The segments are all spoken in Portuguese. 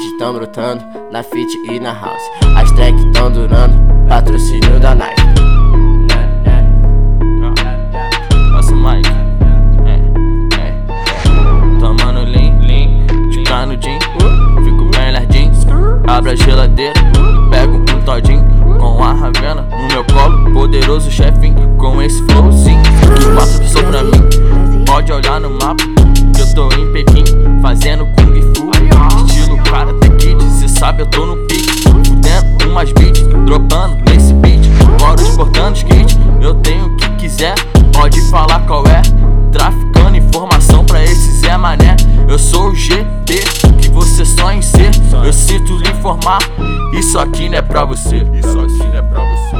beats tão brotando na fit e na house. As tracks tão durando, patrocínio da Nike. Passa o mic. Tomando lean, de canudinho. Fico bem lerdinho. Abre a geladeira, pego um todinho com a Ravena no meu colo. Poderoso chefinho com esse flowzinho que passa só pra mim. Pode olhar no mapa que eu tô em Pequim fazendo Kung Fu, estilo Karate Kid. Cê sabe eu tô no pique, fudendo umas beats, dropando nesse beat. Bora exportando os kits, eu tenho o que quiser, pode falar qual é. Traficando informação pra esse Zé Mané. Eu sou o GT que você sonha em ser. Eu sinto lhe informar, isso aqui não é pra você. Isso aqui não é pra você.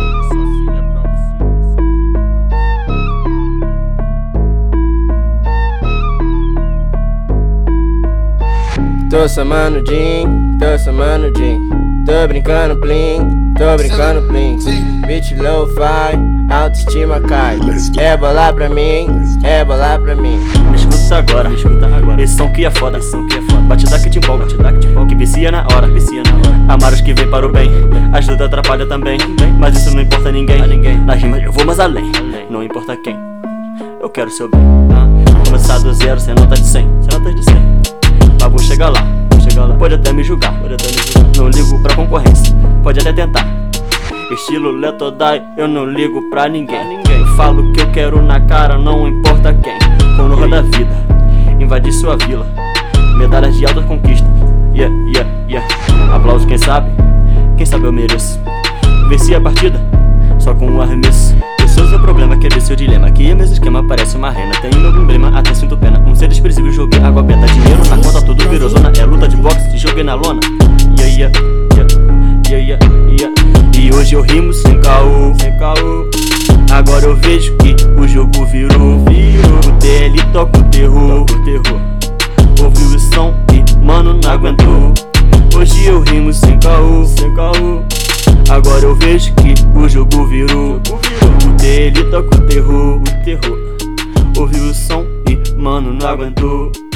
Tô somando Jim, tô brincando plim, beat lo-fi, autoestima cai. É bolar pra mim, Me escuta agora, esse som que é foda, batida que te empolga, que vicia na hora, amar os que vem para o bem, ajuda, atrapalha também, mas isso não importa a ninguém. Na rima eu vou mais além, não importa quem, eu quero seu bem. Começar do zero, sem notas de 100, mas vou chegar lá, pode até me julgar, não ligo pra concorrência, pode até tentar. Estilo Letodai, eu não ligo pra ninguém. Eu falo o que eu quero na cara, não importa quem. Honra da vida, invadir sua vila, medalhas de altas conquistas. Aplausos quem sabe eu mereço. Venci a partida, só com um arremesso. Eu sou o seu problema, quer ver seu dilema. Que é mesmo esquema, parece uma rena. Tenho meu emblema, até sinto pena. Um ser desprezível, joguei água benta. Dinheiro na conta, tudo virou zona. É luta de boxe, joguei na lona. E hoje eu rimo sem caô. Agora eu vejo que o jogo virou. O TL toca o terror. Ouviu o som e mano não aguentou. Hoje eu rimo sem caô. Agora eu vejo que o jogo virou. O TL toca o terror. Ouviu o som e mano não aguentou.